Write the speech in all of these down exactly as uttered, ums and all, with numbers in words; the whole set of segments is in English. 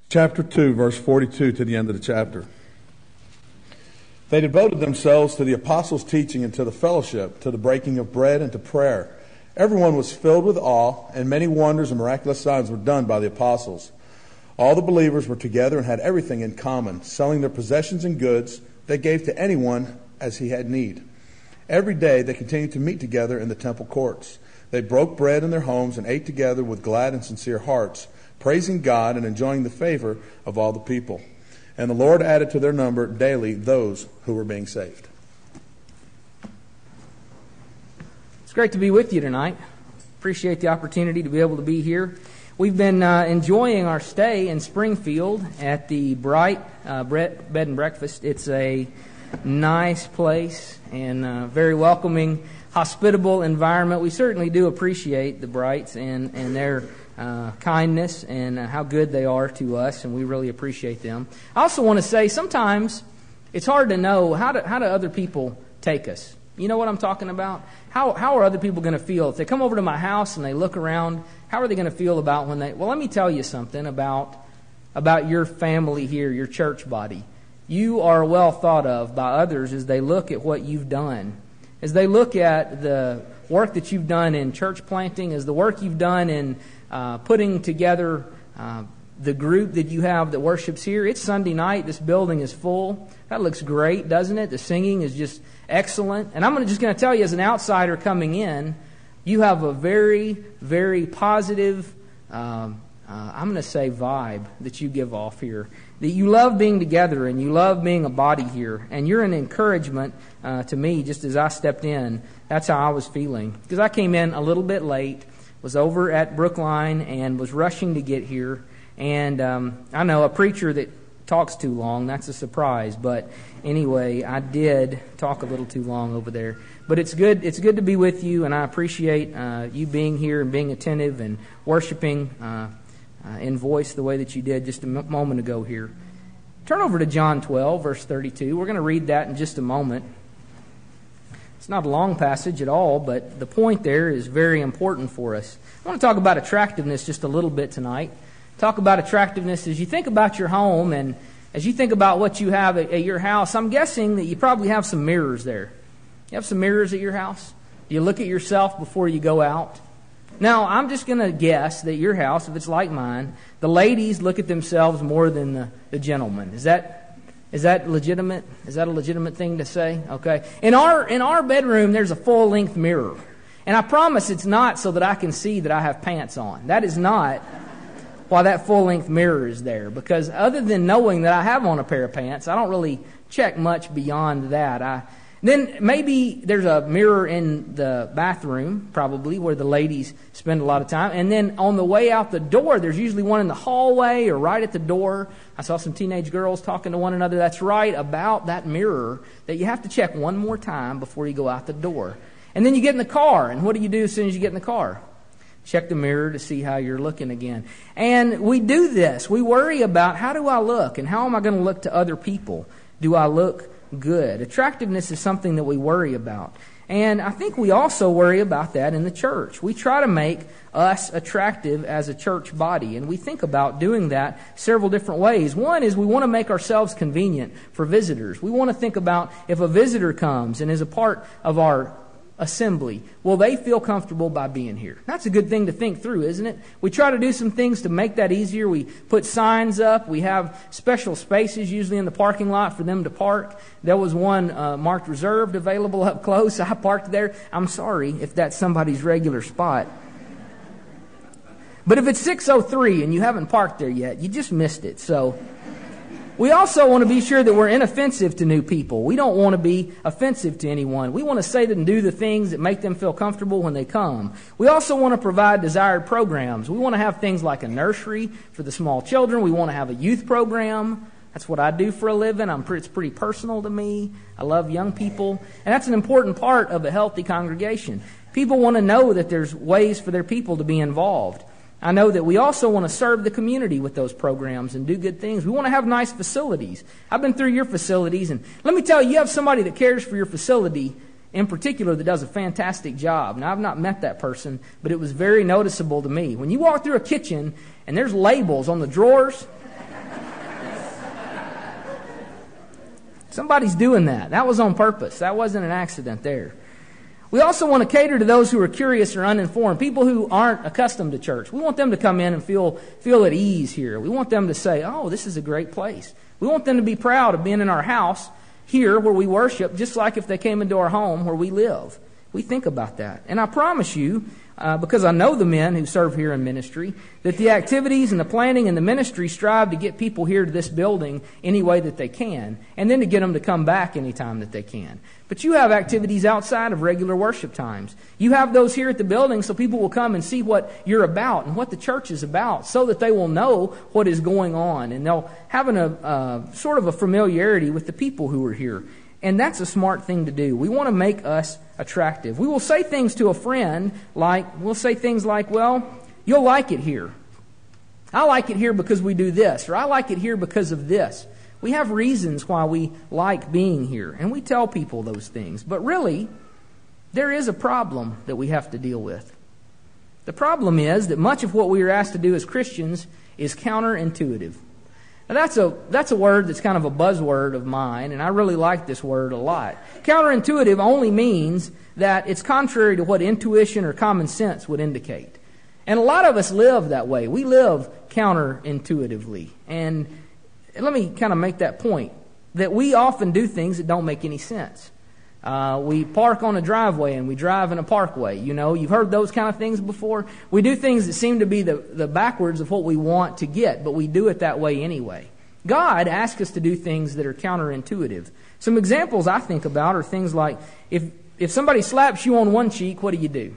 chapter two, verse forty-two to the end of the chapter. They devoted themselves to the apostles' teaching and to the fellowship, to the breaking of bread and to prayer. Everyone was filled with awe, and many wonders and miraculous signs were done by the apostles. All the believers were together and had everything in common, selling their possessions and goods they gave to anyone as he had need. Every day they continued to meet together in the temple courts. They broke bread in their homes and ate together with glad and sincere hearts, praising God and enjoying the favor of all the people. And the Lord added to their number daily those who were being saved. It's great to be with you tonight. Appreciate the opportunity to be able to be here. We've been uh, enjoying our stay in Springfield at the Bright uh, Bed and Breakfast. It's a nice place and uh, very welcoming, hospitable environment. We certainly do appreciate the Brights and, and their uh, kindness and uh, how good they are to us, and we really appreciate them. I also want to say sometimes it's hard to know how do, how do other people take us. You know what I'm talking about? How how are other people going to feel? If they come over to my house and they look around, how are they going to feel about when they... Well, let me tell you something about, about your family here, your church body. You are well thought of by others as they look at what you've done. As they look at the work that you've done in church planting, as the work you've done in uh, putting together uh, the group that you have that worships here. It's Sunday night. This building is full. That looks great, doesn't it? The singing is just excellent. And I'm just going to tell you, as an outsider coming in, you have a very, very positive, um, uh, I'm going to say vibe that you give off here. That you love being together and you love being a body here. And you're an encouragement uh, to me just as I stepped in. That's how I was feeling. Because I came in a little bit late, was over at Brookline and was rushing to get here. And um, I know a preacher that talks too long, that's a surprise. But anyway, I did talk a little too long over there. But it's good It's good to be with you, and I appreciate uh, you being here and being attentive and worshiping uh, uh, in voice the way that you did just a m- moment ago here. Turn over to John twelve, verse thirty-two. We're going to read that in just a moment. It's not a long passage at all, but the point there is very important for us. I want to talk about attractiveness just a little bit tonight. Talk about attractiveness as you think about your home and as you think about what you have at, at your house. I'm guessing that you probably have some mirrors there. You have some mirrors at your house? Do you look at yourself before you go out? Now, I'm just going to guess that your house, if it's like mine, the ladies look at themselves more than the, the gentlemen. Is that is that legitimate? Is that a legitimate thing to say? Okay. In our in our bedroom, there's a full-length mirror. And I promise it's not so that I can see that I have pants on. That is not why that full-length mirror is there. Because other than knowing that I have on a pair of pants, I don't really check much beyond that. I Then maybe there's a mirror in the bathroom, probably, where the ladies spend a lot of time. And then on the way out the door, there's usually one in the hallway or right at the door. I saw some teenage girls talking to one another. That's right, about that mirror that you have to check one more time before you go out the door. And then you get in the car. And what do you do as soon as you get in the car? Check the mirror to see how you're looking again. And we do this. We worry about, how do I look? And how am I going to look to other people? Do I look good? Attractiveness is something that we worry about. And I think we also worry about that in the church. We try to make us attractive as a church body, and we think about doing that several different ways. One is we want to make ourselves convenient for visitors. We want to think about if a visitor comes and is a part of our assembly, will they feel comfortable by being here? That's a good thing to think through, isn't it? We try to do some things to make that easier. We put signs up. We have special spaces usually in the parking lot for them to park. There was one uh, marked reserved available up close. I parked there. I'm sorry if that's somebody's regular spot. But if it's six oh three and you haven't parked there yet, you just missed it. So we also want to be sure that we're inoffensive to new people. We don't want to be offensive to anyone. We want to say and do the things that make them feel comfortable when they come. We also want to provide desired programs. We want to have things like a nursery for the small children. We want to have a youth program. That's what I do for a living. I'm pretty, it's pretty personal to me. I love young people. And that's an important part of a healthy congregation. People want to know that there's ways for their people to be involved. I know that we also want to serve the community with those programs and do good things. We want to have nice facilities. I've been through your facilities, and let me tell you, you have somebody that cares for your facility in particular that does a fantastic job. Now, I've not met that person, but it was very noticeable to me. When you walk through a kitchen and there's labels on the drawers, Somebody's doing that. That was on purpose. That wasn't an accident there. We also want to cater to those who are curious or uninformed, people who aren't accustomed to church. We want them to come in and feel feel at ease here. We want them to say, oh, this is a great place. We want them to be proud of being in our house here where we worship, just like if they came into our home where we live. We think about that. And I promise you, uh, because I know the men who serve here in ministry, that the activities and the planning and the ministry strive to get people here to this building any way that they can, and then to get them to come back anytime that they can. But you have activities outside of regular worship times. You have those here at the building so people will come and see what you're about and what the church is about, so that they will know what is going on, and they'll have an, a, uh, sort of a familiarity with the people who are here. And that's a smart thing to do. We want to make us attractive. We will say things to a friend like, we'll say things like, well, you'll like it here. I like it here because we do this, or I like it here because of this. We have reasons why we like being here, and we tell people those things. But really, there is a problem that we have to deal with. The problem is that much of what we are asked to do as Christians is counterintuitive. Now that's a that's a word that's kind of a buzzword of mine, and I really like this word a lot. Counterintuitive only means that it's contrary to what intuition or common sense would indicate. And a lot of us live that way. We live counterintuitively. And let me kind of make that point, that we often do things that don't make any sense. Uh, we park on a driveway and we drive in a parkway. You know, you've heard those kind of things before. We do things that seem to be the, the backwards of what we want to get, but we do it that way anyway. God asks us to do things that are counterintuitive. Some examples I think about are things like, if, if somebody slaps you on one cheek, what do you do?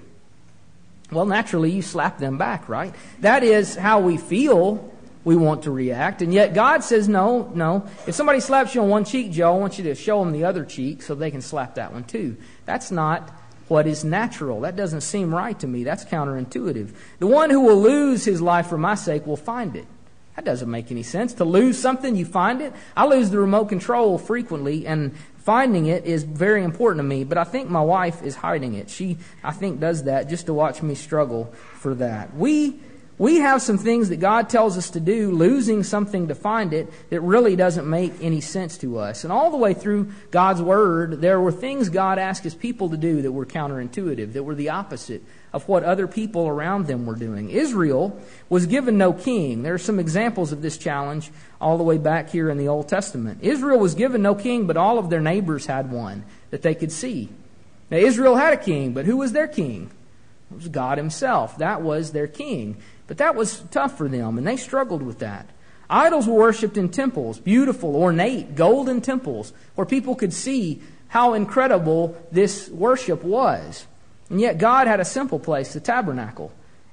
Well, naturally, you slap them back, right? That is how we feel we want to react. And yet God says, no, no. If somebody slaps you on one cheek, Joe, I want you to show them the other cheek so they can slap that one too. That's not what is natural. That doesn't seem right to me. That's counterintuitive. The one who will lose his life for my sake will find it. That doesn't make any sense. To lose something, you find it. I lose the remote control frequently, and finding it is very important to me. But I think my wife is hiding it. She, I think, does that just to watch me struggle for that. We We have some things that God tells us to do, losing something to find it, that really doesn't make any sense to us. And all the way through God's Word, there were things God asked His people to do that were counterintuitive, that were the opposite of what other people around them were doing. Israel was given no king. There are some examples of this challenge all the way back here in the Old Testament. Israel was given no king, but all of their neighbors had one that they could see. Now, Israel had a king, but who was their king? It was God Himself. That was their king. But that was tough for them, and they struggled with that. Idols were worshipped in temples, beautiful, ornate, golden temples, where people could see how incredible this worship was. And yet God had a simple place, the tabernacle.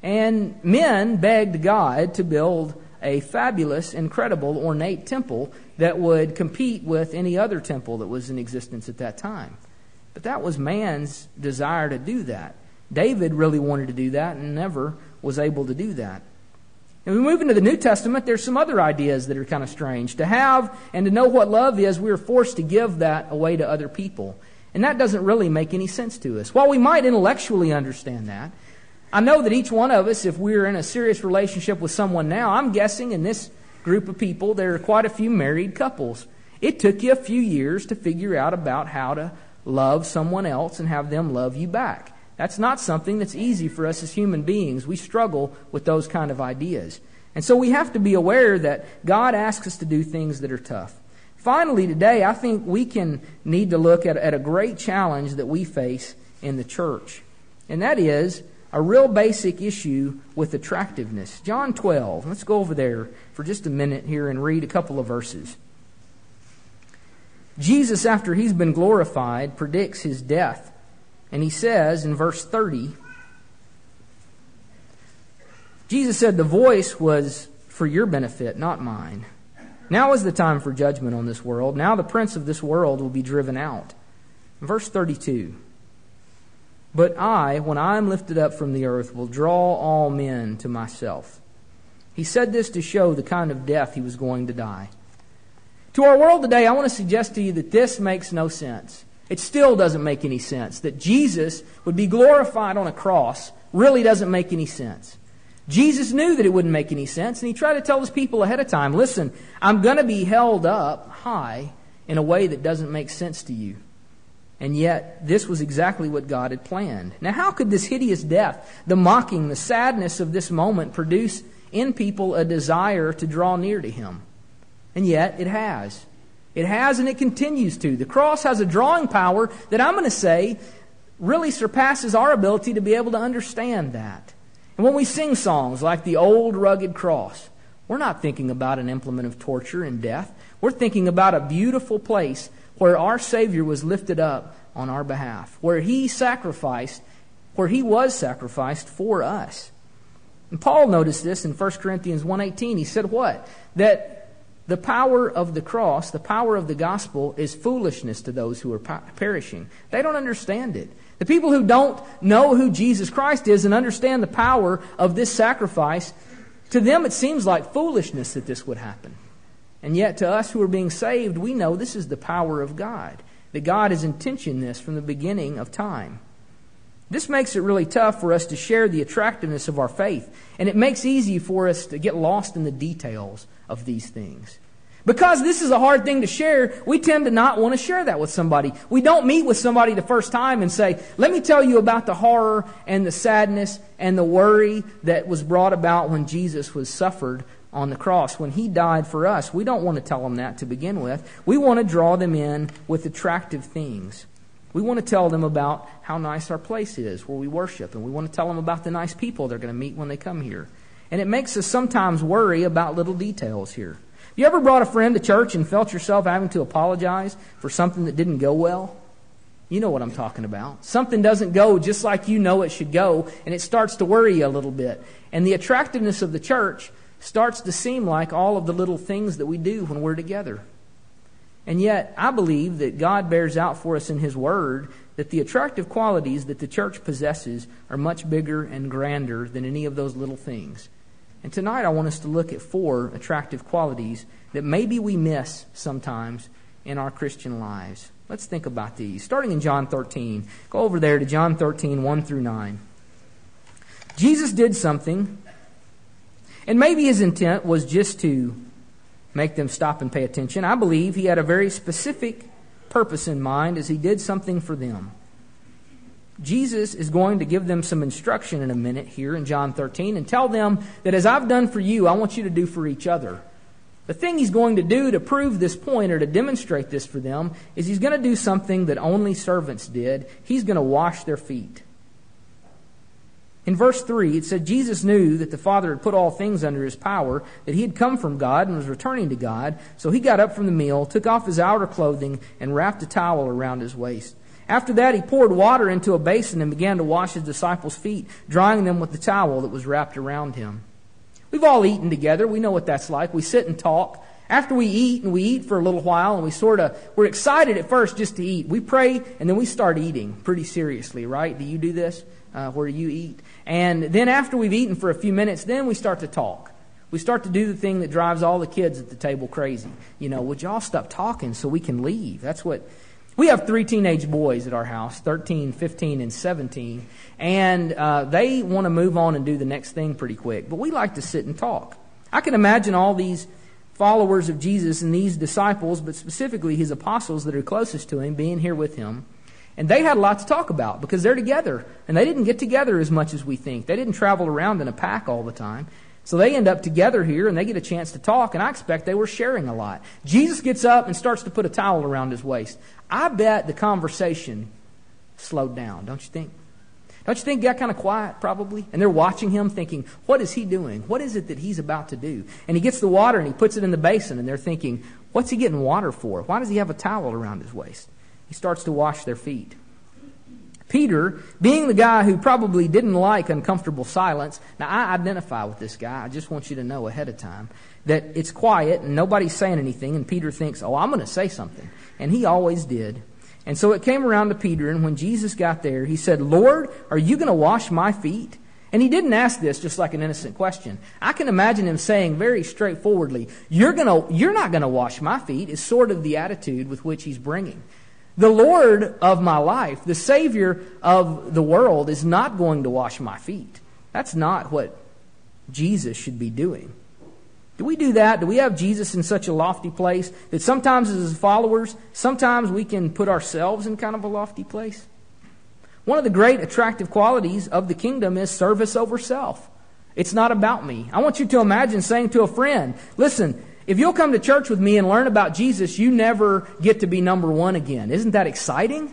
And men begged God to build a fabulous, incredible, ornate temple that would compete with any other temple that was in existence at that time. But that was man's desire to do that. David really wanted to do that and never was able to do that. And we move into the New Testament, there's some other ideas that are kind of strange. To have and to know what love is, we are forced to give that away to other people. And that doesn't really make any sense to us. While we might intellectually understand that, I know that each one of us, if we're in a serious relationship with someone now, I'm guessing in this group of people, there are quite a few married couples. It took you a few years to figure out about how to love someone else and have them love you back. That's not something that's easy for us as human beings. We struggle with those kind of ideas. And so we have to be aware that God asks us to do things that are tough. Finally, today, I think we can need to look at, at a great challenge that we face in the church. And that is a real basic issue with attractiveness. John twelve. Let's go over there for just a minute here and read a couple of verses. Jesus, after He's been glorified, predicts His death. And He says in verse thirty, Jesus said, "The voice was for your benefit, not mine. Now is the time for judgment on this world. Now the prince of this world will be driven out." Verse thirty-two, "But I, when I am lifted up from the earth, will draw all men to myself." He said this to show the kind of death He was going to die. To our world today, I want to suggest to you that this makes no sense. It still doesn't make any sense. That Jesus would be glorified on a cross really doesn't make any sense. Jesus knew that it wouldn't make any sense, and He tried to tell His people ahead of time, listen, I'm going to be held up high in a way that doesn't make sense to you. And yet, this was exactly what God had planned. Now, how could this hideous death, the mocking, the sadness of this moment produce in people a desire to draw near to Him? And yet, it has. It has, and it continues to. The cross has a drawing power that I'm going to say really surpasses our ability to be able to understand that. And when we sing songs like the old rugged cross, we're not thinking about an implement of torture and death. We're thinking about a beautiful place where our Savior was lifted up on our behalf, where He sacrificed, where He was sacrificed for us. And Paul noticed this in First Corinthians one eighteen. He said what? That the power of the cross, the power of the gospel, is foolishness to those who are perishing. They don't understand it. The people who don't know who Jesus Christ is and understand the power of this sacrifice, to them it seems like foolishness that this would happen. And yet to us who are being saved, we know this is the power of God. That God has intentioned this from the beginning of time. This makes it really tough for us to share the attractiveness of our faith. And it makes it easy for us to get lost in the details of these things. Because this is a hard thing to share, we tend to not want to share that with somebody. We don't meet with somebody the first time and say, let me tell you about the horror and the sadness and the worry that was brought about when Jesus was suffered on the cross, when He died for us. We don't want to tell them that to begin with. We want to draw them in with attractive things. We want to tell them about how nice our place is where we worship, and we want to tell them about the nice people they're going to meet when they come here. And it makes us sometimes worry about little details here. You ever brought a friend to church and felt yourself having to apologize for something that didn't go well? You know what I'm talking about. Something doesn't go just like you know it should go, and it starts to worry you a little bit. And the attractiveness of the church starts to seem like all of the little things that we do when we're together. And yet, I believe that God bears out for us in His Word that the attractive qualities that the church possesses are much bigger and grander than any of those little things. And tonight I want us to look at four attractive qualities that maybe we miss sometimes in our Christian lives. Let's think about these. Starting in John thirteen. Go over there to John thirteen, one through nine. Jesus did something, and maybe His intent was just to make them stop and pay attention. I believe He had a very specific purpose in mind as He did something for them. Jesus is going to give them some instruction in a minute here in John thirteen and tell them that as I've done for you, I want you to do for each other. The thing He's going to do to prove this point or to demonstrate this for them is He's going to do something that only servants did. He's going to wash their feet. In verse three, it said Jesus knew that the Father had put all things under His power, that He had come from God and was returning to God. So He got up from the meal, took off His outer clothing, and wrapped a towel around His waist. After that, He poured water into a basin and began to wash His disciples' feet, drying them with the towel that was wrapped around Him. We've all eaten together. We know what that's like. We sit and talk. After we eat, and we eat for a little while, and we sort of, we're excited at first just to eat. We pray, and then we start eating pretty seriously, right? Do you do this, uh, where you eat? And then after we've eaten for a few minutes, then we start to talk. We start to do the thing that drives all the kids at the table crazy. You know, would y'all stop talking so we can leave? That's what... We have three teenage boys at our house, thirteen, fifteen, and seventeen, and uh, they want to move on and do the next thing pretty quick. But we like to sit and talk. I can imagine all these followers of Jesus and these disciples, but specifically His apostles that are closest to Him, being here with Him. And they had a lot to talk about because they're together, and they didn't get together as much as we think. They didn't travel around in a pack all the time. So they end up together here, and they get a chance to talk, and I expect they were sharing a lot. Jesus gets up and starts to put a towel around His waist. I bet the conversation slowed down, don't you think? Don't you think it got kind of quiet, probably? And they're watching Him thinking, what is He doing? What is it that He's about to do? And He gets the water, and He puts it in the basin, and they're thinking, what's He getting water for? Why does He have a towel around His waist? He starts to wash their feet. Peter, being the guy who probably didn't like uncomfortable silence, now I identify with this guy. I just want you to know ahead of time that it's quiet and nobody's saying anything, and Peter thinks, oh, I'm going to say something. And he always did. And so it came around to Peter, and when Jesus got there, he said, Lord, are you going to wash my feet? And he didn't ask this just like an innocent question. I can imagine him saying very straightforwardly, you're going to, you're not going to wash my feet, is sort of the attitude with which he's bringing. The Lord of my life, the Savior of the world, is not going to wash my feet. That's not what Jesus should be doing. Do we do that? Do we have Jesus in such a lofty place that sometimes as his followers, sometimes we can put ourselves in kind of a lofty place? One of the great attractive qualities of the kingdom is service over self. It's not about me. I want you to imagine saying to a friend, listen, if you'll come to church with me and learn about Jesus, you never get to be number one again. Isn't that exciting?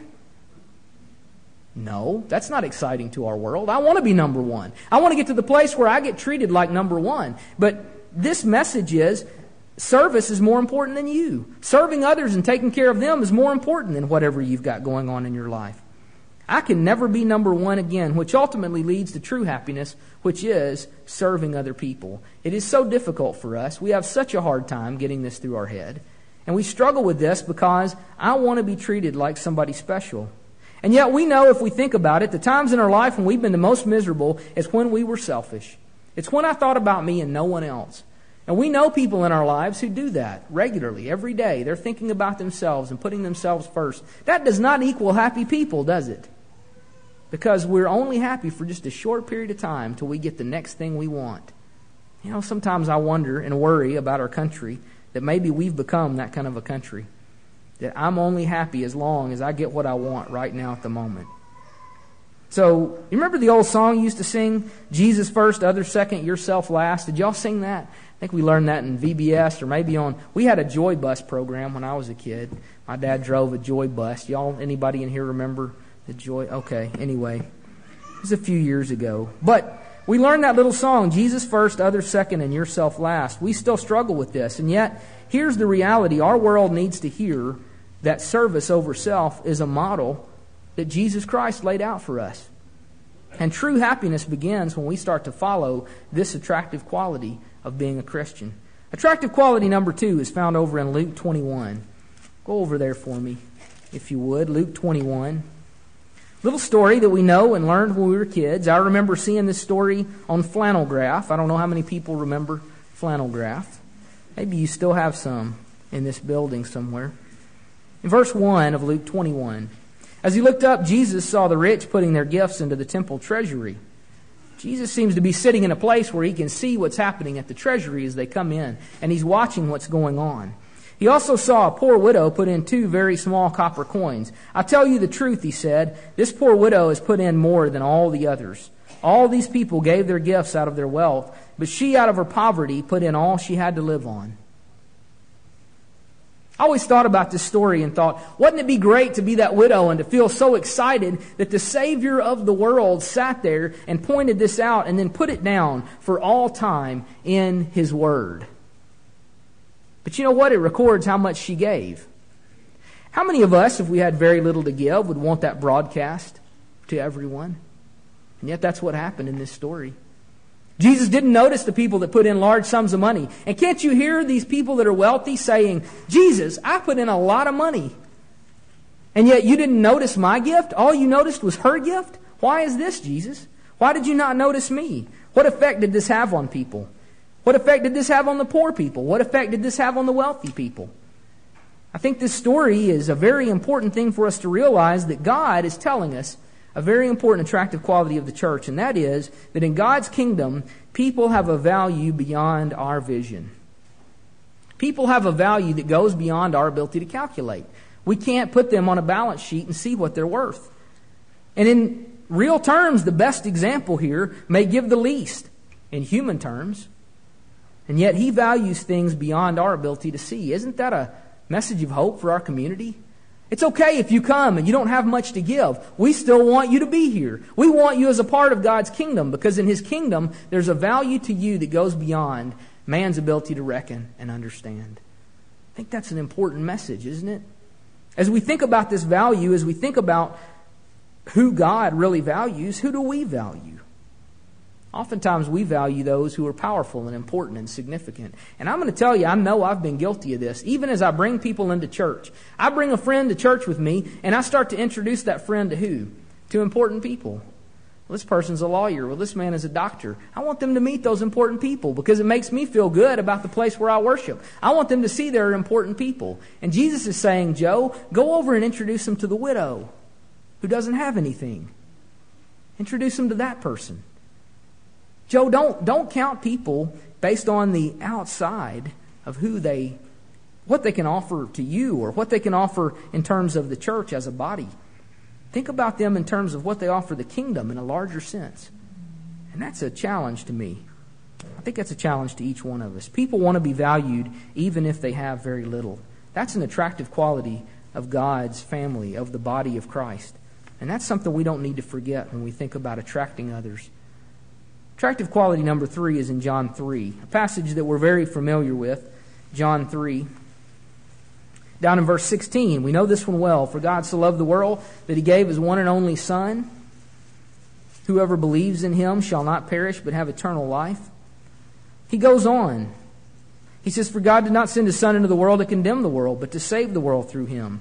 No, that's not exciting to our world. I want to be number one. I want to get to the place where I get treated like number one. But this message is, service is more important than you. Serving others and taking care of them is more important than whatever you've got going on in your life. I can never be number one again, which ultimately leads to true happiness, which is serving other people. It is so difficult for us. We have such a hard time getting this through our head. And we struggle with this because I want to be treated like somebody special. And yet we know, if we think about it, the times in our life when we've been the most miserable is when we were selfish. It's when I thought about me and no one else. And we know people in our lives who do that regularly, every day. They're thinking about themselves and putting themselves first. That does not equal happy people, does it? Because we're only happy for just a short period of time till we get the next thing we want. You know, sometimes I wonder and worry about our country that maybe we've become that kind of a country. That I'm only happy as long as I get what I want right now at the moment. So, you remember the old song you used to sing? Jesus first, others second, yourself last. Did y'all sing that? I think we learned that in V B S or maybe on... We had a Joy Bus program when I was a kid. My dad drove a Joy Bus. Y'all, anybody in here remember the Joy? Okay, anyway. It was a few years ago. But we learned that little song, Jesus first, others second, and yourself last. We still struggle with this. And yet, here's the reality. Our world needs to hear that service over self is a model that Jesus Christ laid out for us. And true happiness begins when we start to follow this attractive quality of being a Christian. Attractive quality number two is found over in Luke twenty-one. Go over there for me, if you would. Luke twenty-one. Little story that we know and learned when we were kids. I remember seeing this story on flannel graph. I don't know how many people remember flannel graph. Maybe you still have some in this building somewhere. In verse one of Luke twenty-one, as he looked up, Jesus saw the rich putting their gifts into the temple treasury. Jesus seems to be sitting in a place where he can see what's happening at the treasury as they come in, and he's watching what's going on. He also saw a poor widow put in two very small copper coins. I tell you the truth, he said, this poor widow has put in more than all the others. All these people gave their gifts out of their wealth, but she out of her poverty put in all she had to live on. I always thought about this story and thought, wouldn't it be great to be that widow and to feel so excited that the Savior of the world sat there and pointed this out and then put it down for all time in His Word. But you know what? It records how much she gave. How many of us, if we had very little to give, would want that broadcast to everyone? And yet that's what happened in this story. Jesus didn't notice the people that put in large sums of money. And can't you hear these people that are wealthy saying, Jesus, I put in a lot of money. And yet you didn't notice my gift? All you noticed was her gift? Why is this, Jesus? Why did you not notice me? What effect did this have on people? What effect did this have on the poor people? What effect did this have on the wealthy people? I think this story is a very important thing for us to realize, that God is telling us a very important attractive quality of the church, and that is that in God's kingdom, people have a value beyond our vision. People have a value that goes beyond our ability to calculate. We can't put them on a balance sheet and see what they're worth. And in real terms, the best example here may give the least in human terms, and yet He values things beyond our ability to see. Isn't that a message of hope for our community? It's okay if you come and you don't have much to give. We still want you to be here. We want you as a part of God's kingdom, because in His kingdom, there's a value to you that goes beyond man's ability to reckon and understand. I think that's an important message, isn't it? As we think about this value, as we think about who God really values, who do we value? Oftentimes we value those who are powerful and important and significant. And I'm going to tell you, I know I've been guilty of this. Even as I bring people into church. I bring a friend to church with me, and I start to introduce that friend to who? To important people. Well, this person's a lawyer. Well, this man is a doctor. I want them to meet those important people because it makes me feel good about the place where I worship. I want them to see they're important people. And Jesus is saying, Joe, go over and introduce them to the widow who doesn't have anything. Introduce them to that person. Joe, don't, don't count people based on the outside of who they, what they can offer to you or what they can offer in terms of the church as a body. Think about them in terms of what they offer the kingdom in a larger sense. And that's a challenge to me. I think that's a challenge to each one of us. People want to be valued even if they have very little. That's an attractive quality of God's family, of the body of Christ. And that's something we don't need to forget when we think about attracting others. Attractive quality number three is in John three, a passage that we're very familiar with, John three. Down in verse sixteen, we know this one well. For God so loved the world that He gave His one and only Son. Whoever believes in Him shall not perish but have eternal life. He goes on. He says, for God did not send His Son into the world to condemn the world, but to save the world through Him.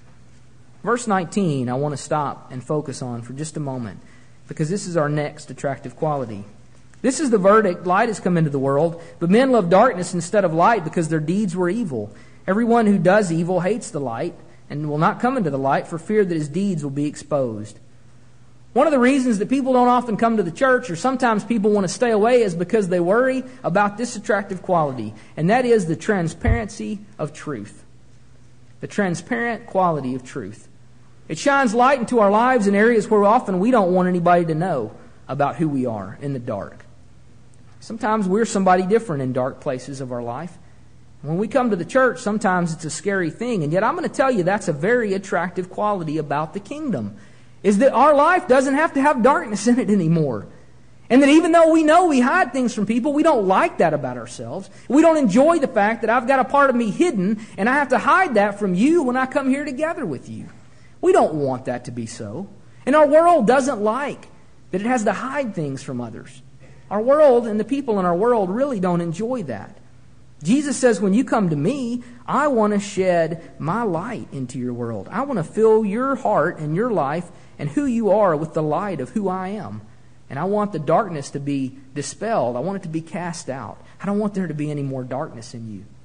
Verse nineteen, I want to stop and focus on for just a moment, because this is our next attractive quality. This is the verdict. Light has come into the world, but men love darkness instead of light because their deeds were evil. Everyone who does evil hates the light and will not come into the light for fear that his deeds will be exposed. One of the reasons that people don't often come to the church, or sometimes people want to stay away, is because they worry about this attractive quality, and that is the transparency of truth. The transparent quality of truth. It shines light into our lives in areas where often we don't want anybody to know about who we are in the dark. Sometimes we're somebody different in dark places of our life. When we come to the church, sometimes it's a scary thing, and yet I'm going to tell you that's a very attractive quality about the kingdom. Is that our life doesn't have to have darkness in it anymore. And that even though we know we hide things from people, we don't like that about ourselves. We don't enjoy the fact that I've got a part of me hidden and I have to hide that from you when I come here together with you. We don't want that to be so. And our world doesn't like that it has to hide things from others. Our world and the people in our world really don't enjoy that. Jesus says, when you come to me, I want to shed my light into your world. I want to fill your heart and your life and who you are with the light of who I am. And I want the darkness to be dispelled. I want it to be cast out. I don't want there to be any more darkness in you.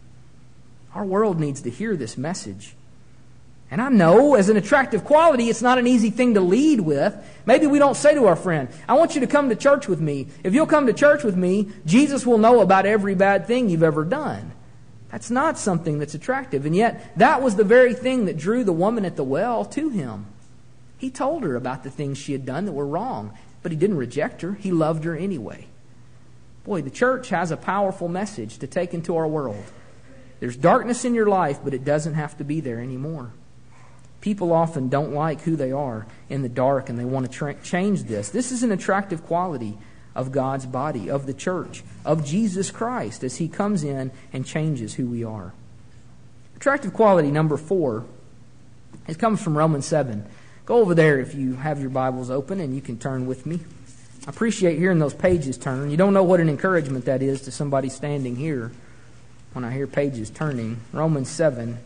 Our world needs to hear this message. And I know, as an attractive quality, it's not an easy thing to lead with. Maybe we don't say to our friend, I want you to come to church with me. If you'll come to church with me, Jesus will know about every bad thing you've ever done. That's not something that's attractive. And yet, that was the very thing that drew the woman at the well to Him. He told her about the things she had done that were wrong, but He didn't reject her. He loved her anyway. Boy, the church has a powerful message to take into our world. There's darkness in your life, but it doesn't have to be there anymore. People often don't like who they are in the dark, and they want to tra- change this. This is an attractive quality of God's body, of the church, of Jesus Christ, as He comes in and changes who we are. Attractive quality number four, it comes from Romans seven. Go over there if you have your Bibles open, and you can turn with me. I appreciate hearing those pages turn. You don't know what an encouragement that is to somebody standing here when I hear pages turning. Romans seven.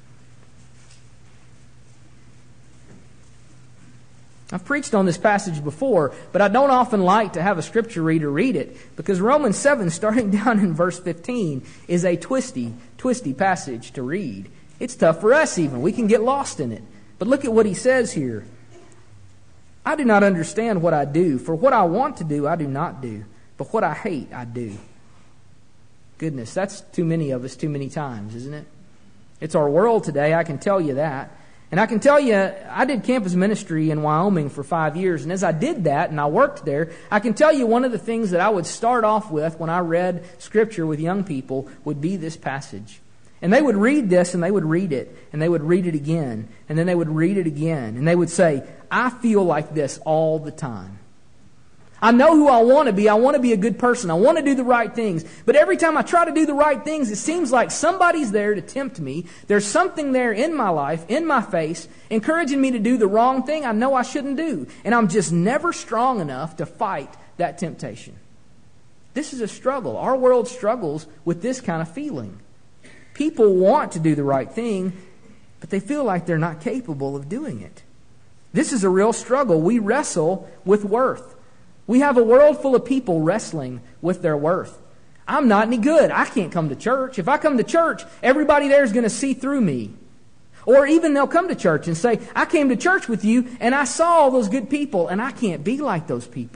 I've preached on this passage before, but I don't often like to have a scripture reader read it, because Romans seven, starting down in verse fifteen, is a twisty, twisty passage to read. It's tough for us even. We can get lost in it. But look at what he says here. I do not understand what I do, for what I want to do I do not do, but what I hate I do. Goodness, that's too many of us too many times, isn't it? It's our world today, I can tell you that. And I can tell you, I did campus ministry in Wyoming for five years, and as I did that and I worked there, I can tell you one of the things that I would start off with when I read Scripture with young people would be this passage. And they would read this, and they would read it, and they would read it again, and then they would read it again, and they would say, I feel like this all the time. I know who I want to be. I want to be a good person. I want to do the right things. But every time I try to do the right things, it seems like somebody's there to tempt me. There's something there in my life, in my face, encouraging me to do the wrong thing I know I shouldn't do. And I'm just never strong enough to fight that temptation. This is a struggle. Our world struggles with this kind of feeling. People want to do the right thing, but they feel like they're not capable of doing it. This is a real struggle. We wrestle with worth. We have a world full of people wrestling with their worth. I'm not any good. I can't come to church. If I come to church, everybody there is going to see through me. Or even they'll come to church and say, I came to church with you and I saw all those good people and I can't be like those people.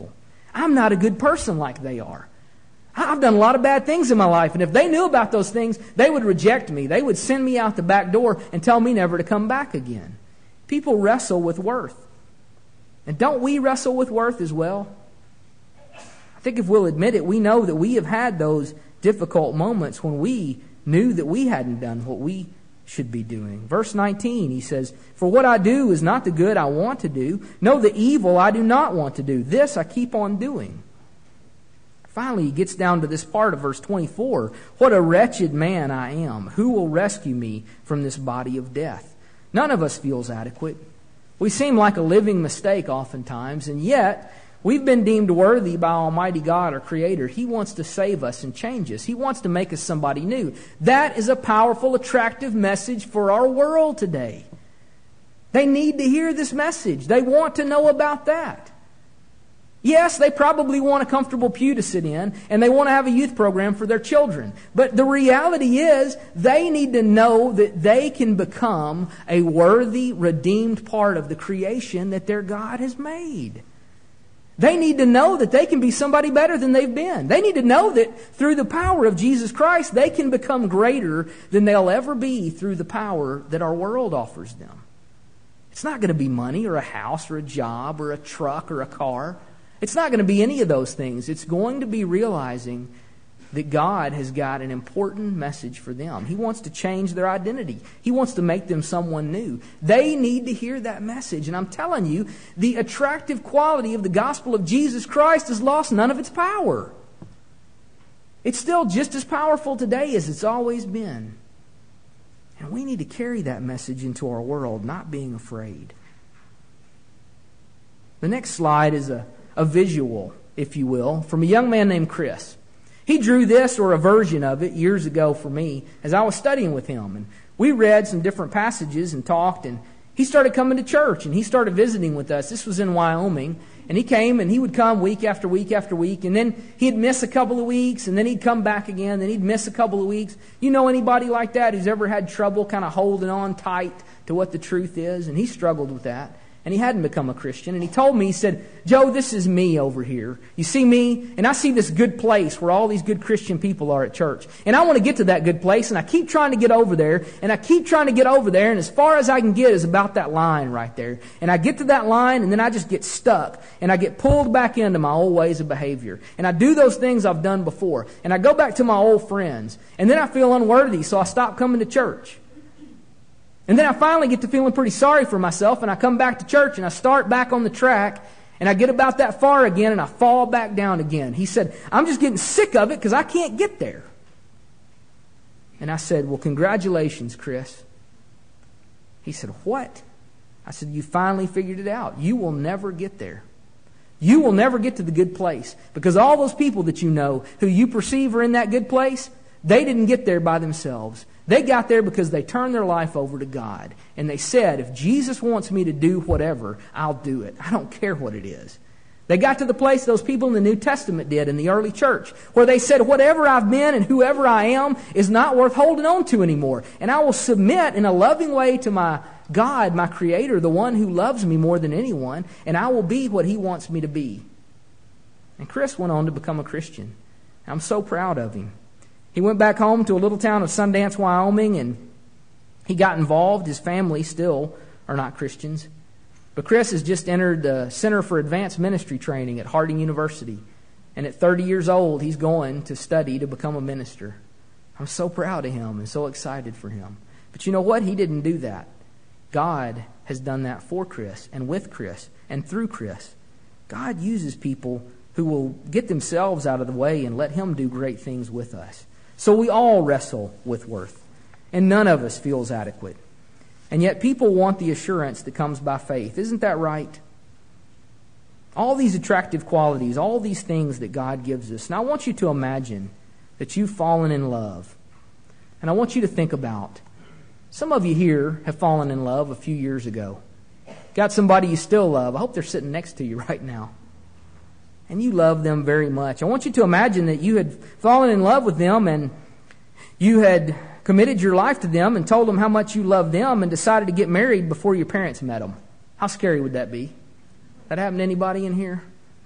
I'm not a good person like they are. I've done a lot of bad things in my life, and if they knew about those things, they would reject me. They would send me out the back door and tell me never to come back again. People wrestle with worth. And don't we wrestle with worth as well? I think if we'll admit it, we know that we have had those difficult moments when we knew that we hadn't done what we should be doing. Verse nineteen, he says, "For what I do is not the good I want to do. No, the evil I do not want to do. This I keep on doing." Finally, he gets down to this part of verse twenty-four. "What a wretched man I am. Who will rescue me from this body of death?" None of us feels adequate. We seem like a living mistake oftentimes, and yet we've been deemed worthy by Almighty God, our Creator. He wants to save us and change us. He wants to make us somebody new. That is a powerful, attractive message for our world today. They need to hear this message. They want to know about that. Yes, they probably want a comfortable pew to sit in, and they want to have a youth program for their children. But the reality is, they need to know that they can become a worthy, redeemed part of the creation that their God has made. They need to know that they can be somebody better than they've been. They need to know that through the power of Jesus Christ, they can become greater than they'll ever be through the power that our world offers them. It's not going to be money or a house or a job or a truck or a car. It's not going to be any of those things. It's going to be realizing that God has got an important message for them. He wants to change their identity. He wants to make them someone new. They need to hear that message. And I'm telling you, the attractive quality of the gospel of Jesus Christ has lost none of its power. It's still just as powerful today as it's always been. And we need to carry that message into our world, not being afraid. The next slide is a A visual, if you will, from a young man named Chris. He drew this, or a version of it, years ago for me as I was studying with him. And we read some different passages and talked, and he started coming to church, and he started visiting with us. This was in Wyoming. And he came, and he would come week after week after week, and then he'd miss a couple of weeks, and then he'd come back again, then he'd miss a couple of weeks. You know anybody like that who's ever had trouble kind of holding on tight to what the truth is? And he struggled with that. And he hadn't become a Christian. And he told me, he said, "Joe, this is me over here. You see me? And I see this good place where all these good Christian people are at church. And I want to get to that good place. And I keep trying to get over there. And I keep trying to get over there. And as far as I can get is about that line right there. And I get to that line and then I just get stuck. And I get pulled back into my old ways of behavior. And I do those things I've done before. And I go back to my old friends. And then I feel unworthy, so I stop coming to church. And then I finally get to feeling pretty sorry for myself, and I come back to church and I start back on the track, and I get about that far again and I fall back down again." He said, "I'm just getting sick of it because I can't get there." And I said, "Well, congratulations, Chris." He said, "What?" I said, "You finally figured it out. You will never get there. You will never get to the good place because all those people that you know who you perceive are in that good place, they didn't get there by themselves. They got there because they turned their life over to God. And they said, if Jesus wants me to do whatever, I'll do it. I don't care what it is." They got to the place those people in the New Testament did in the early church, where they said, whatever I've been and whoever I am is not worth holding on to anymore. And I will submit in a loving way to my God, my Creator, the one who loves me more than anyone, and I will be what He wants me to be. And Chris went on to become a Christian. I'm so proud of him. He went back home to a little town of Sundance, Wyoming, and he got involved. His family still are not Christians. But Chris has just entered the Center for Advanced Ministry Training at Harding University. And at thirty years old, he's going to study to become a minister. I'm so proud of him and so excited for him. But you know what? He didn't do that. God has done that for Chris and with Chris and through Chris. God uses people who will get themselves out of the way and let Him do great things with us. So we all wrestle with worth, and none of us feels adequate. And yet people want the assurance that comes by faith. Isn't that right? All these attractive qualities, all these things that God gives us. Now I want you to imagine that you've fallen in love. And I want you to think about, some of you here have fallen in love a few years ago. Got somebody you still love. I hope they're sitting next to you right now. And you love them very much. I want you to imagine that you had fallen in love with them and you had committed your life to them and told them how much you loved them and decided to get married before your parents met them. How scary would that be? That happened to anybody in here?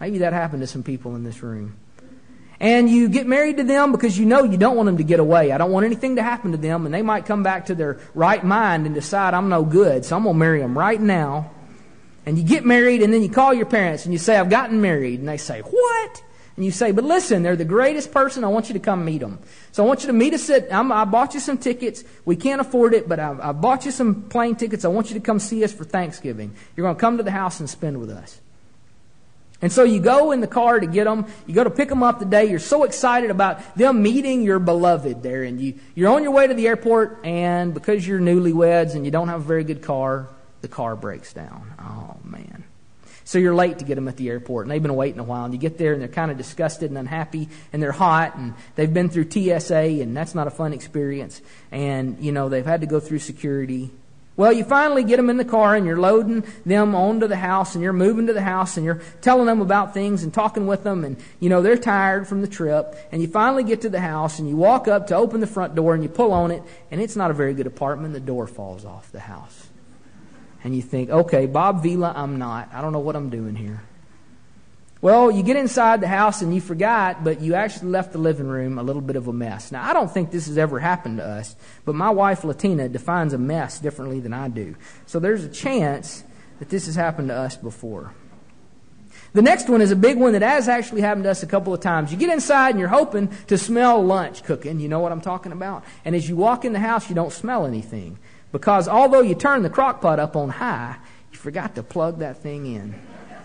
Maybe that happened to some people in this room. And you get married to them because you know you don't want them to get away. I don't want anything to happen to them, and they might come back to their right mind and decide I'm no good, so I'm going to marry them right now. And you get married, and then you call your parents, and you say, I've gotten married. And they say, what? And you say, but listen, they're the greatest person. I want you to come meet them. So I want you to meet us at, I'm, I bought you some tickets. We can't afford it, but I, I bought you some plane tickets. I want you to come see us for Thanksgiving. You're going to come to the house and spend with us. And so you go in the car to get them. You go to pick them up today. You're so excited about them meeting your beloved there. And you, you're on your way to the airport, and because you're newlyweds and you don't have a very good car, the car breaks down. Oh, man. So you're late to get them at the airport, and they've been waiting a while. And you get there, and they're kind of disgusted and unhappy, and they're hot, and they've been through T S A, and that's not a fun experience. And, you know, they've had to go through security. Well, you finally get them in the car, and you're loading them onto the house, and you're moving to the house, and you're telling them about things and talking with them, and, you know, they're tired from the trip. And you finally get to the house, and you walk up to open the front door, and you pull on it, and it's not a very good apartment. The door falls off the house. And you think, okay, Bob Vila, I'm not. I don't know what I'm doing here. Well, you get inside the house and you forgot, but you actually left the living room a little bit of a mess. Now, I don't think this has ever happened to us, but my wife, Latina, defines a mess differently than I do. So there's a chance that this has happened to us before. The next one is a big one that has actually happened to us a couple of times. You get inside and you're hoping to smell lunch cooking. You know what I'm talking about? And as you walk in the house, you don't smell anything. Because although you turn the crock pot up on high, you forgot to plug that thing in.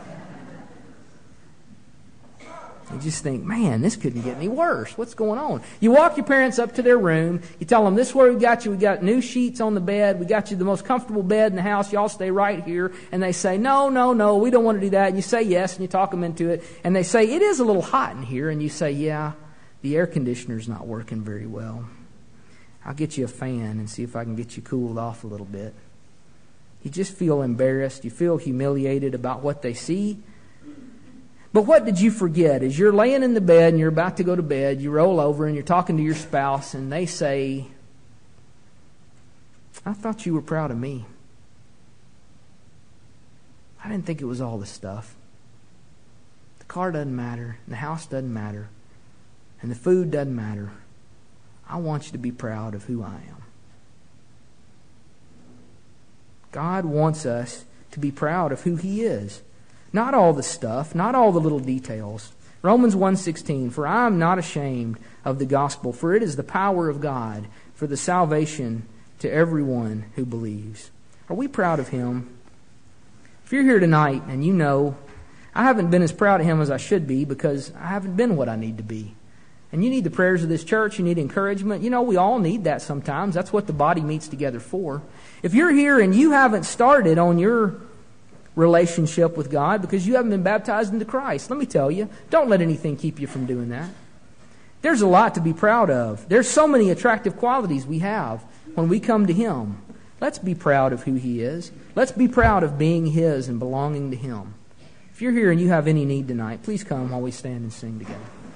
You just think, man, this couldn't get any worse. What's going on? You walk your parents up to their room. You tell them, this is where we got you. We got new sheets on the bed. We got you the most comfortable bed in the house. Y'all stay right here. And they say, no, no, no, we don't want to do that. And you say yes, and you talk them into it. And they say, it is a little hot in here. And you say, yeah, the air conditioner's not working very well. I'll get you a fan and see if I can get you cooled off a little bit. You just feel embarrassed. You feel humiliated about what they see. But what did you forget? As you're laying in the bed and you're about to go to bed, you roll over and you're talking to your spouse and they say, I thought you were proud of me. I didn't think it was all the stuff. The car doesn't matter, and the house doesn't matter, and the food doesn't matter. I want you to be proud of who I am. God wants us to be proud of who He is. Not all the stuff, not all the little details. Romans one sixteen, for I am not ashamed of the gospel, for it is the power of God for the salvation to everyone who believes. Are we proud of Him? If you're here tonight and you know, I haven't been as proud of Him as I should be because I haven't been what I need to be. And you need the prayers of this church, you need encouragement. You know, we all need that sometimes. That's what the body meets together for. If you're here and you haven't started on your relationship with God because you haven't been baptized into Christ, let me tell you, don't let anything keep you from doing that. There's a lot to be proud of. There's so many attractive qualities we have when we come to Him. Let's be proud of who He is. Let's be proud of being His and belonging to Him. If you're here and you have any need tonight, please come while we stand and sing together.